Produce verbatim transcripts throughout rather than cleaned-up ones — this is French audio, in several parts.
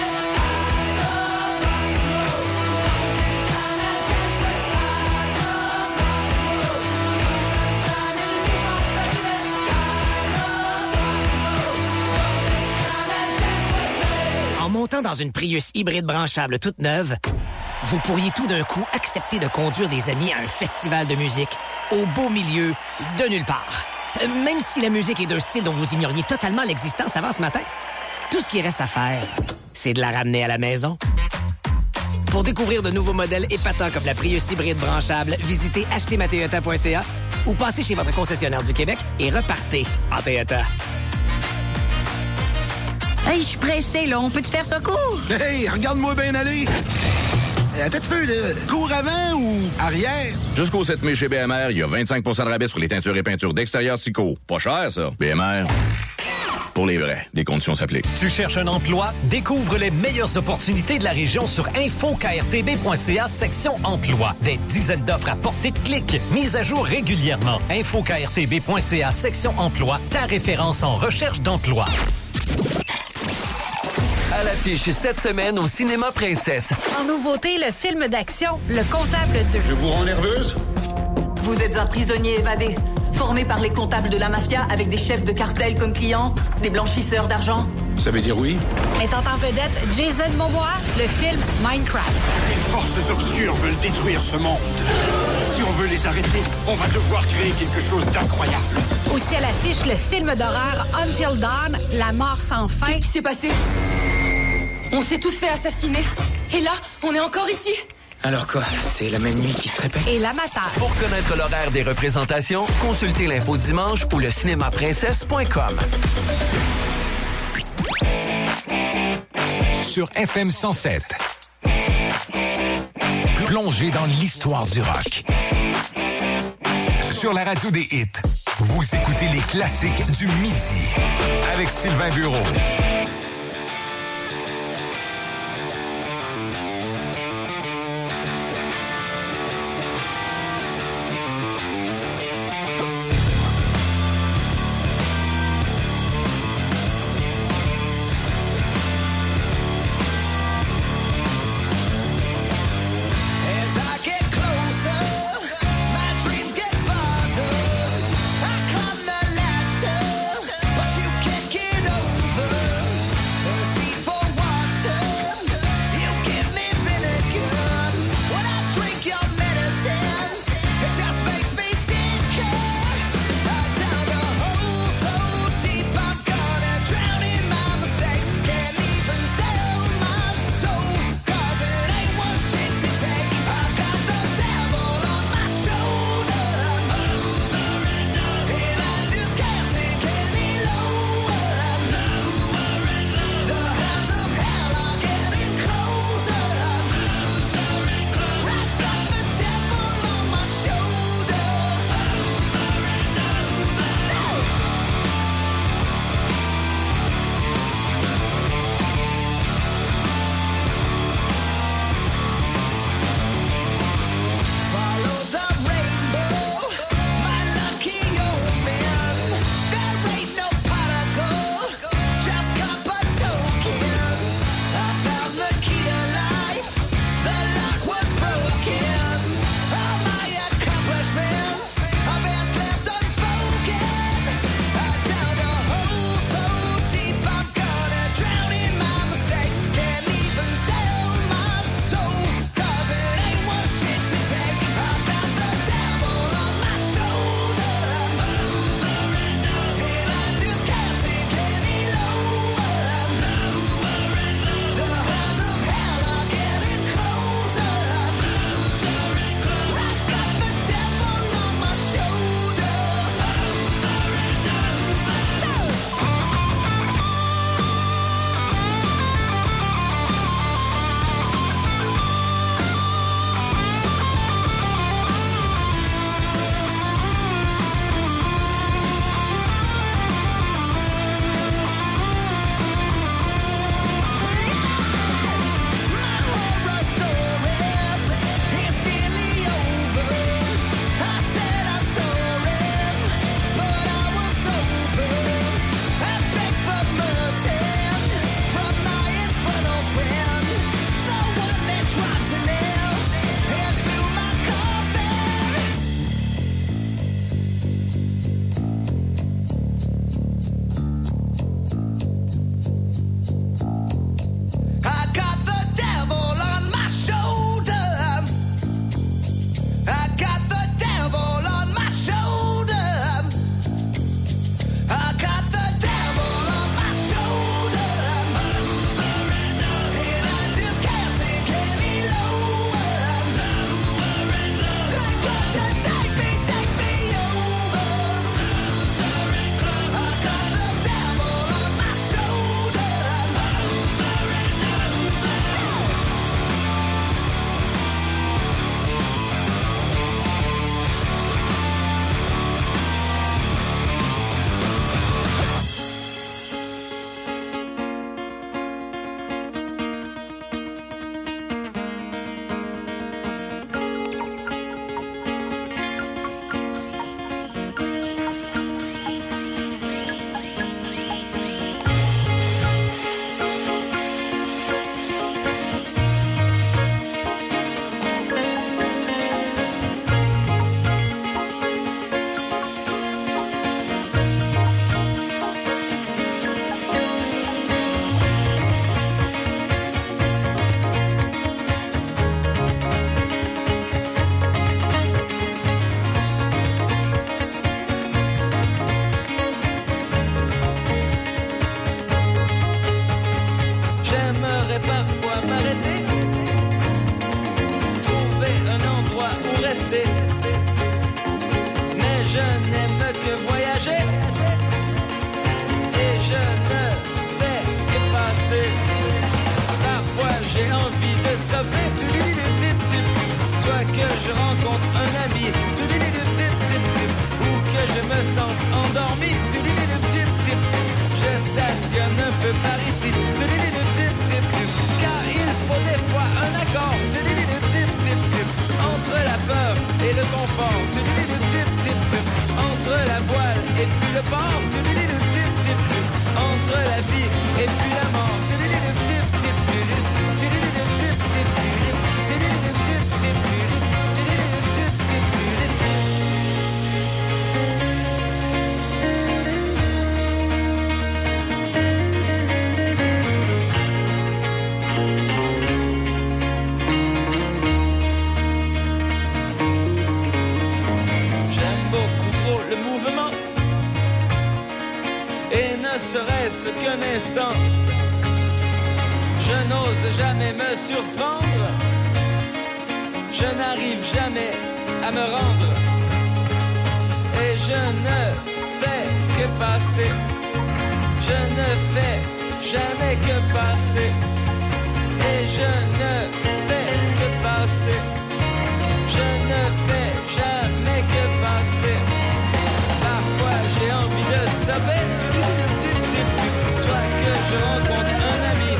En montant dans une Prius hybride branchable toute neuve, vous pourriez tout d'un coup accepter de conduire des amis à un festival de musique au beau milieu de nulle part. Euh, même si la musique est d'un style dont vous ignoriez totalement l'existence avant ce matin, tout ce qui reste à faire, c'est de la ramener à la maison. Pour découvrir de nouveaux modèles épatants comme la Prius hybride branchable, visitez acheter ma toyota point c a ou passez chez votre concessionnaire du Québec et repartez en Toyota. Hey, je suis pressé, là. On peut te faire ça court? Hey, regarde-moi bien aller! Attends un petit peu, là. Cours avant ou arrière? Jusqu'au sept mai chez B M R, il y a vingt-cinq pour cent de rabais sur les teintures et peintures d'extérieur Sico. Pas cher, ça. B M R, pour les vrais. Des conditions s'appliquent. Tu cherches un emploi? Découvre les meilleures opportunités de la région sur info k r t b point c a section emploi. Des dizaines d'offres à portée de clic, mises à jour régulièrement. info k r t b point c a section emploi, ta référence en recherche d'emploi. À l'affiche cette semaine au Cinéma Princesse. En nouveauté, le film d'action Le Comptable deux. Je vous rends nerveuse? Vous êtes un prisonnier évadé, formé par les comptables de la mafia avec des chefs de cartel comme clients, des blanchisseurs d'argent. Ça veut dire oui? Étant en vedette Jason Momoa, le film Minecraft. Les forces obscures veulent détruire ce monde. Si on veut les arrêter, on va devoir créer quelque chose d'incroyable. Aussi à l'affiche, le film d'horreur Until Dawn, La mort sans fin. Qu'est-ce qui s'est passé? On s'est tous fait assassiner. Et là, on est encore ici. Alors quoi? C'est la même nuit qui se répète? Et l'amateur. Pour connaître l'horaire des représentations, consultez l'info dimanche ou le cinéma princesse point com. Sur F M cent sept. Plongez dans l'histoire du rock. Sur la radio des hits, vous écoutez les classiques du midi avec Sylvain Bureau. But you can't get over peu par ici. Car il faut des fois un accord entre la peur et le confort, entre la voile et puis le port, entre la vie et puis la mort. Ne serait-ce qu'un instant, je n'ose jamais me surprendre, je n'arrive jamais à me rendre, et je ne fais que passer, je ne fais jamais que passer, et je ne fais que passer, je ne fais jamais que passer. Parfois j'ai envie de stopper, soit que je rencontre un ami,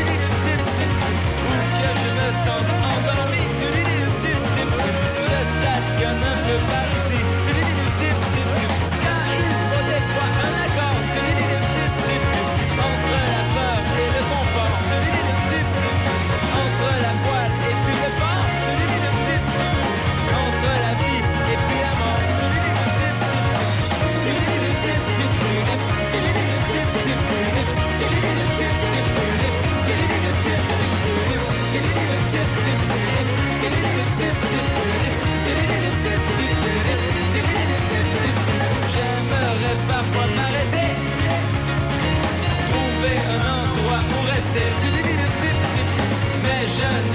ou que je me sente endormi, je stationne un peu par ici, car il faut des fois un accord entre la peur et le confort, entre la voile et puis le port, entre la vie et puis la mort. J'aimerais parfois m'arrêter, trouver un endroit où rester, mais je